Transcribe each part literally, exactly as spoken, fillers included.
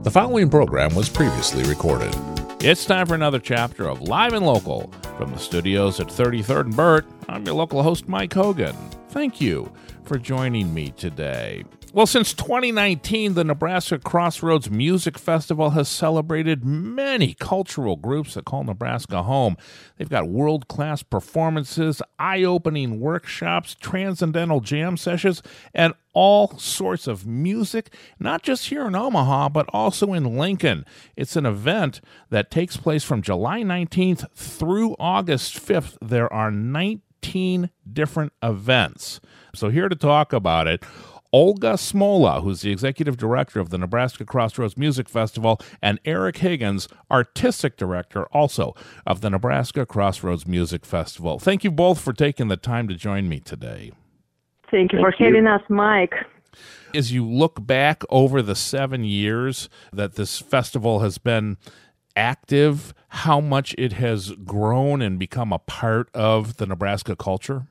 The following program was previously recorded. It's time for another chapter of Live and Local. From the studios at thirty-third and Burt, I'm your local host, Mike Hogan. Thank you for joining me today. Well, since twenty nineteen, the Nebraska Crossroads Music Festival has celebrated many cultural groups that call Nebraska home. They've got world-class performances, eye-opening workshops, transcendental jam sessions, and all sorts of music, not just here in Omaha, but also in Lincoln. It's an event that takes place from July nineteenth through August fifth. There are nineteen different events. So here to talk about it, Olga Smola, who's the executive director of the Nebraska Crossroads Music Festival, and Eric Higgins, artistic director also of the Nebraska Crossroads Music Festival. Thank you both for taking the time to join me today. Thank you Thank for you. having us, Mike. As you look back over the seven years that this festival has been active, how much it has grown and become a part of the Nebraska culture?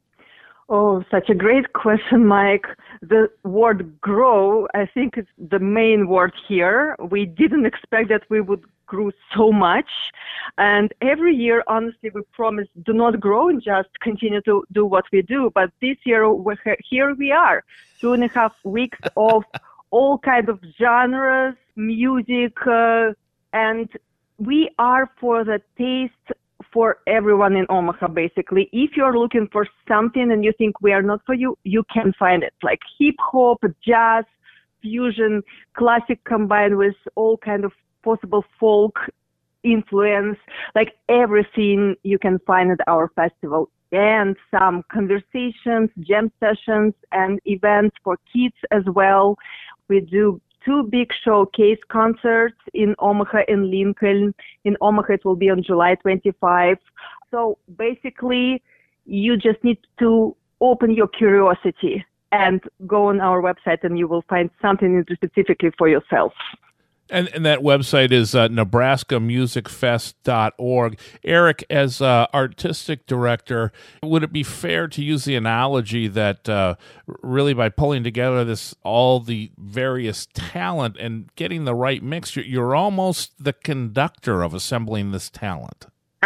Oh, such a great question, Mike. The word grow, I think, is the main word here. We didn't expect that we would grow so much. And every year, honestly, we promise do not grow and just continue to do what we do. But this year, we're, here we are, two and a half weeks of all kinds of genres, music, uh, and we are for the taste for everyone in Omaha, basically. If you're looking for something and you think we are not for you, you can find it. Like hip-hop, jazz, fusion, classic combined with all kind of possible folk influence, like everything you can find at our festival. And some conversations, jam sessions, and events for kids as well. We do two big showcase concerts in Omaha and Lincoln. In Omaha, it will be on July twenty-fifth. So basically, you just need to open your curiosity and go on our website, and you will find something specifically for yourself. And, and that website is uh, nebraska music fest dot org. Eric, as uh, artistic director, would it be fair to use the analogy that uh, really by pulling together this all the various talent and getting the right mix, you're, you're almost the conductor of assembling this talent?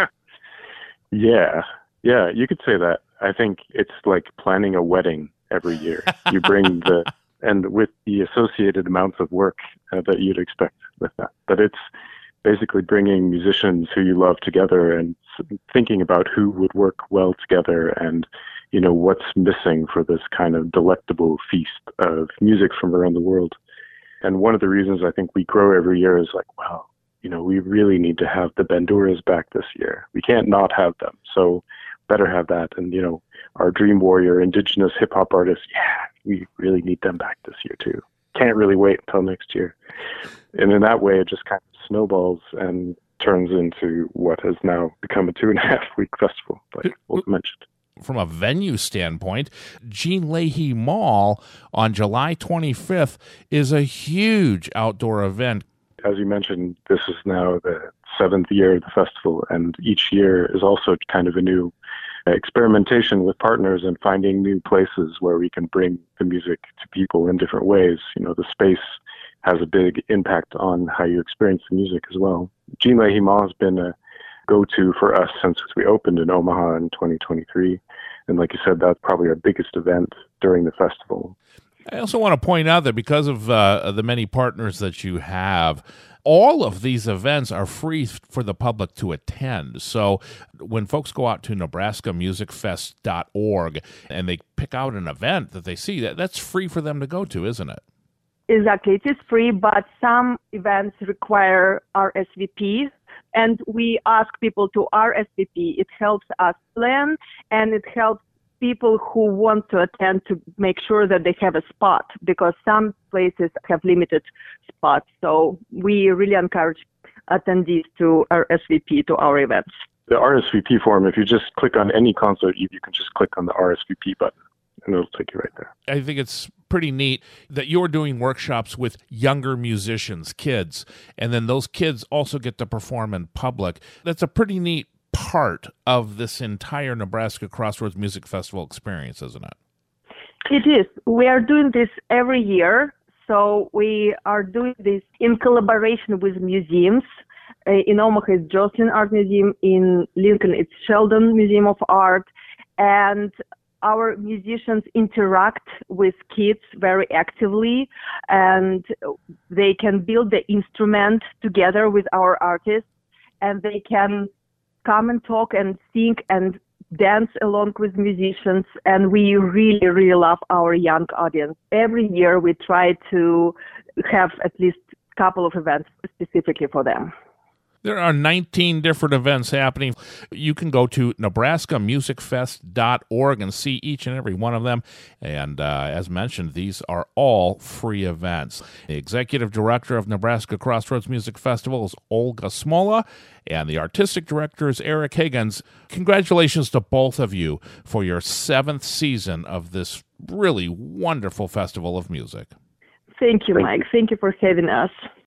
Yeah, yeah, you could say that. I think it's like planning a wedding every year. You bring the, and with the associated amounts of work uh, that you'd expect with that. But it's basically bringing musicians who you love together and thinking about who would work well together and, you know, what's missing for this kind of delectable feast of music from around the world. And one of the reasons I think we grow every year is like, wow, you know, we really need to have the Banduras back this year. We can't not have them. So better have that. And, you know, our Dream Warrior, indigenous hip hop artists, yeah, we really need them back this year too. Can't really wait until next year. And in that way, it just kind of snowballs and turns into what has now become a two and a half week festival, like Wolf mentioned. From a venue standpoint, Jean Leahy Mall on July twenty-fifth is a huge outdoor event. As you mentioned, this is now the seventh year of the festival, and each year is also kind of a new experimentation with partners and finding new places where we can bring the music to people in different ways. You know, the space has a big impact on how you experience the music as well. Jean Leahy Mall has been a go-to for us since we opened in Omaha in twenty twenty-three. And like you said, that's probably our biggest event during the festival. I also want to point out that because of uh, the many partners that you have, all of these events are free for the public to attend. So when folks go out to nebraska music fest dot org and they pick out an event that they see, that that's free for them to go to, isn't it? Exactly. It is free, but some events require R S V P, and we ask people to R S V P. It helps us plan, and it helps people who want to attend to make sure that they have a spot, because some places have limited spots. So we really encourage attendees to R S V P to our events. The R S V P form, if you just click on any concert, you, you can just click on the R S V P button, and it'll take you right there. I think it's pretty neat that you're doing workshops with younger musicians, kids, and then those kids also get to perform in public. That's a pretty neat part of this entire Nebraska Crossroads Music Festival experience, isn't it? It is. We are doing this every year So we are doing this in collaboration with museums. Uh, in Omaha, it's Jocelyn Art Museum. In Lincoln, it's Sheldon Museum of Art. And our musicians interact with kids very actively, and they can build the instrument together with our artists, and they can come and talk and sing and dance along with musicians. And we really, really love our young audience. Every year we try to have at least a couple of events specifically for them. There are nineteen different events happening. You can go to Nebraska Music Fest dot org and see each and every one of them. And uh, as mentioned, these are all free events. The executive director of Nebraska Crossroads Music Festival is Olga Smola, and the artistic director is Eric Higgins. Congratulations to both of you for your seventh season of this really wonderful festival of music. Thank you, Mike. Thank you for having us.